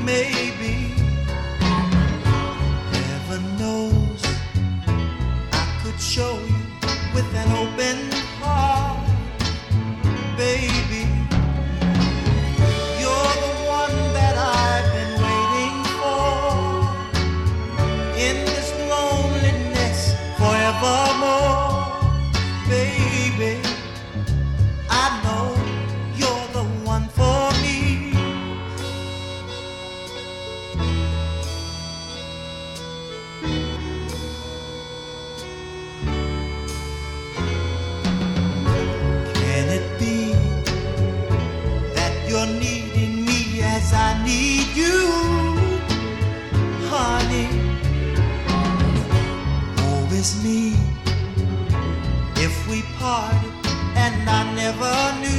maybe. Heaven knows I could show you with an open heart, baby. You're the one that I've been waiting for in this loneliness forevermore, baby. I know you're the one for me. Can it be that you're needing me as I need you, honey? Woe is me if we parted and I never knew.